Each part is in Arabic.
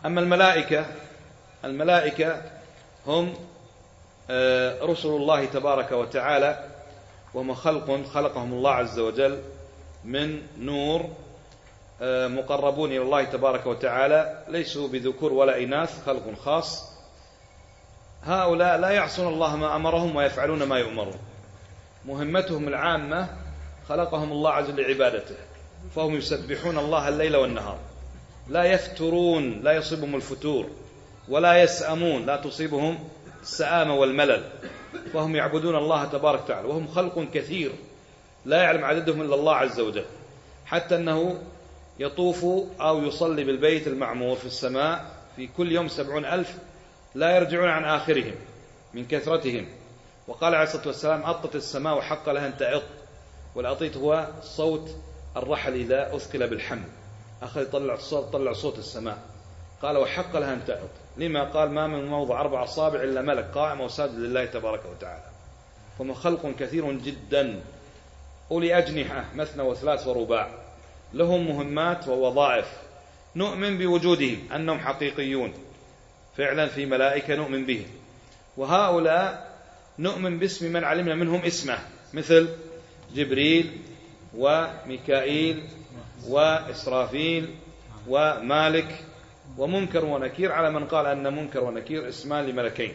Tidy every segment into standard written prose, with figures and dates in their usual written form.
أما الملائكة هم رسل الله تبارك وتعالى، وهم خلقهم الله عز وجل من نور، مقربون إلى الله تبارك وتعالى، ليسوا بذكور ولا إناث، خلق خاص. هؤلاء لا يعصون الله ما أمرهم ويفعلون ما يؤمرون، مهمتهم العامة خلقهم الله عز وجل لعبادته، فهم يسبحون الله الليل والنهار، لا يفترون، لا يصيبهم الفتور، ولا يسأمون، لا تصيبهم السآمة والملل، فهم يعبدون الله تبارك وتعالى، وهم خلق كثير لا يعلم عددهم إلا الله عز وجل، حتى أنه يطوف أو يصلي بالبيت المعمور في السماء في كل يوم 70,000 لا يرجعون عن آخرهم من كثرتهم. وقال عليه الصلاة والسلام: أطت السماء وحق لها أن تعط، والأطيت هو صوت الرحل إذا أثقل بالحمل، أخذ طلع صوت السماء، قال: وحق لها أن تعط. لما؟ قال: ما من موضع 4 أصابع إلا ملك قائم وساجد لله تبارك وتعالى. فهم خلق كثير جدا، أولي أجنحة مثنى وثلاث ورباع، لهم مهمات ووظائف، نؤمن بوجودهم أنهم حقيقيون فعلا، في ملائكة نؤمن بهم، وهؤلاء نؤمن باسم من علمنا منهم اسمه، مثل جبريل وميكائيل وإسرافيل ومالك ومنكر ونكير، على من قال أن منكر ونكير اسمان لملكين.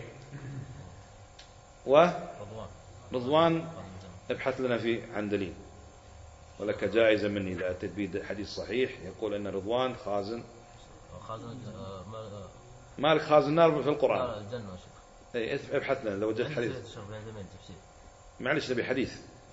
ورضوان ابحث لنا في عندلين، ولك جائزة مني إذا أتيت به حديث صحيح يقول أن رضوان خازن مالك خازن النار في القرآن. ابحث لنا لو وجدت حديث. معلش نبي حديث.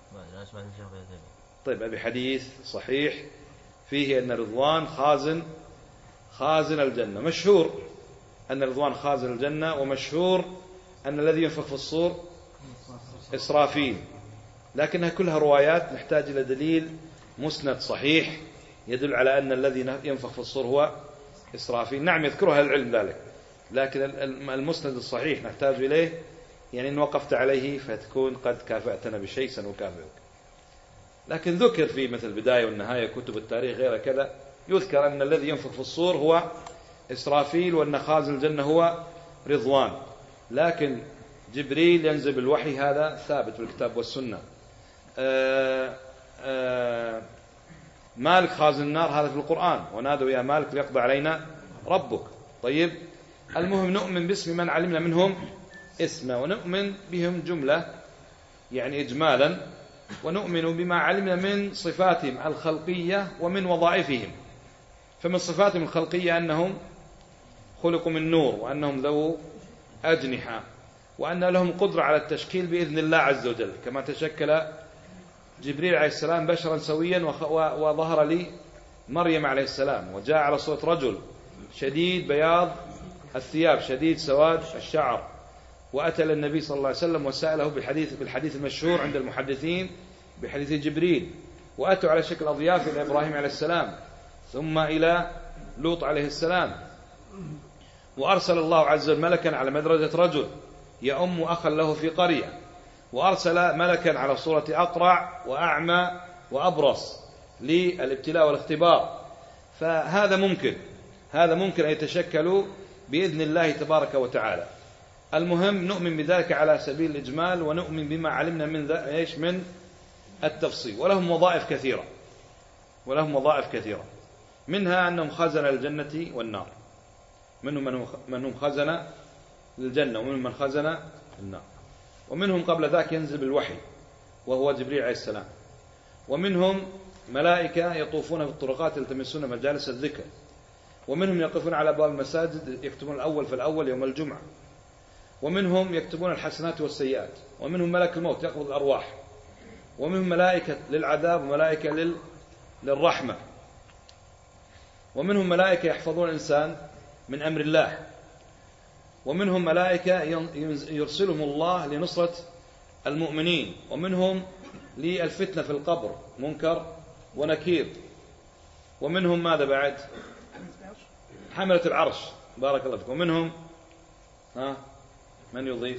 طيب أبي حديث صحيح فيه أن رضوان خازن الجنة. مشهور أن رضوان خازن الجنة، ومشهور أن الذي ينفخ في الصور إسرافيل، لكنها كلها روايات نحتاج إلى دليل مسند صحيح يدل على أن الذي ينفخ في الصور هو إسرافيل. نعم يذكرها العلم ذلك، لكن المسند الصحيح نحتاج إليه، يعني إن وقفت عليه فتكون قد كافأتنا بشيء سنكافئك. لكن ذكر في مثل البداية والنهاية كتب التاريخ غير كذا، يذكر أن الذي ينفخ في الصور هو إسرافيل، وأن خازن الجنة هو رضوان، لكن جبريل ينزل بالوحي، هذا ثابت في الكتاب والسنة. مالك خازن النار هذا في القرآن: ونادوا يا مالك ليقضي علينا ربك. طيب، المهم نؤمن باسم من علمنا منهم اسمه، ونؤمن بهم جملة يعني إجمالا، ونؤمن بما علمنا من صفاتهم الخلقية ومن وظائفهم. فمن صفاتهم الخلقية أنهم خلقوا من نور، وأنهم ذو أجنحة، وأن لهم قدرة على التشكيل بإذن الله عز وجل، كما تشكل جبريل عليه السلام بشرا سويا وظهر لي مريم عليه السلام، وجاء على صورة رجل شديد بياض الثياب شديد سواد الشعر، وأتى للنبي صلى الله عليه وسلم وسأله بالحديث المشهور عند المحدثين بحديث جبريل، وأتوا على شكل أضياف إلى إبراهيم عليه السلام، ثم إلى لوط عليه السلام، وأرسل الله عز وجل ملكا على مدرجة رجل يؤم أخا له في قرية، وأرسل ملكا على صورة أقرع وأعمى وأبرص للابتلاء والاختبار. فهذا ممكن أن يتشكلوا بإذن الله تبارك وتعالى. المهم نؤمن بذلك على سبيل الإجمال، ونؤمن بما علمنا من التفصيل. ولهم وظائف كثيرة، منها أنهم خزن الجنة والنار، منهم من هم خزن للجنة، ومنهم من خزن النار، ومنهم قبل ذاك ينزل بالوحي وهو جبريل عليه السلام، ومنهم ملائكة يطوفون في الطرقات يلتمسون مجالس الذكر، ومنهم يقفون على أبواب المساجد يكتبون الأول فالأول يوم الجمعة، ومنهم يكتبون الحسنات والسيئات، ومنهم ملك الموت يقبض الأرواح، ومنهم ملائكة للعذاب وملائكة للرحمة، ومنهم ملائكة يحفظون الإنسان من أمر الله، ومنهم ملائكة يرسلهم الله لنصرة المؤمنين، ومنهم للفتنة في القبر منكر ونكير، ومنهم ماذا بعد؟ حملة العرش، بارك الله فيكم. ومنهم من يضيف؟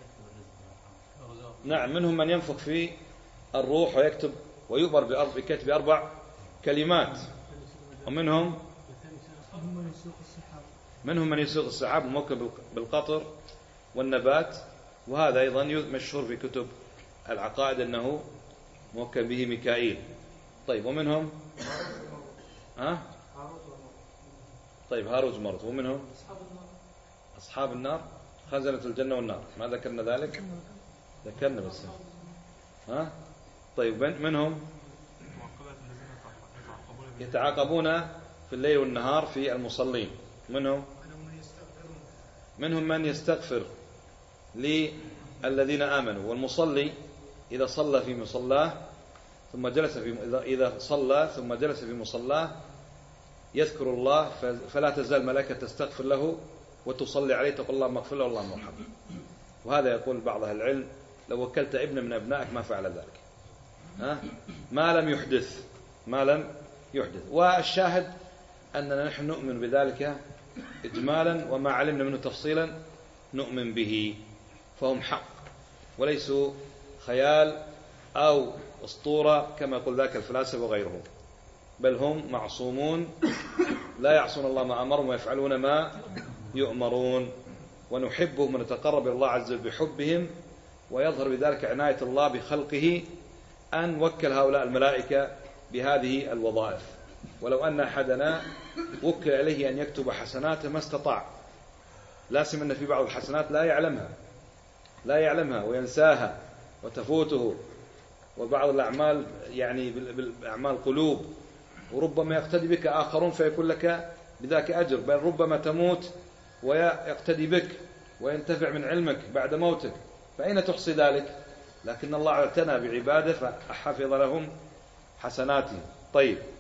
نعم، منهم من ينفخ في الروح ويكتب ويؤمر بكتب 4 كلمات، ومنهم منهم من يسوق السحاب موكل بالقطر والنبات، وهذا أيضا مشهور في كتب العقائد أنه موكل به ميكائيل. طيب ومنهم طيب هاروت وماروت. ومنهم أصحاب النار خزنة الجنة والنار. ما ذكرنا ذلك؟ ذكرنا بس. طيب منهم يتعاقبون في الليل والنهار في المصلين. منهم من يستغفر للذين آمنوا. والمصلي إذا صلى في مصلاه ثم جلس إذا صلى ثم جلس في مصلاه يذكر الله، فلا تزال ملائكة تستغفر له وتصلي عليه تقول اللهم اغفر له اللهم ارحمه. وهذا يقول بعض أهل العلم لو وكلت ابن من أبنائك ما فعل ذلك، ما لم يحدث. والشاهد أننا نحن نؤمن بذلك إجمالا، وما علمنا منه تفصيلا نؤمن به، فهم حق وليسوا خيال أو أسطورة كما يقول ذاك الفلاسفة وغيرهم، بل هم معصومون لا يعصون الله ما أمرهم ويفعلون ما يؤمرون. ونحبهم ونتقرب إلى الله عز وجل بحبهم، ويظهر بذلك عناية الله بخلقه أن وكل هؤلاء الملائكة بهذه الوظائف. ولو أن أحدنا وكل عليه أن يكتب حسناته ما استطاع، لا سيما أن في بعض الحسنات لا يعلمها وينساها وتفوته، وبعض الأعمال يعني بالأعمال قلوب، وربما يقتدي بك آخرون فيكون لك بذاك أجر، بل ربما تموت ويقتدي بك وينتفع من علمك بعد موتك، فأين تحصي ذلك؟ لكن الله اعتنى بعباده فحفظ لهم حسناتهم. طيب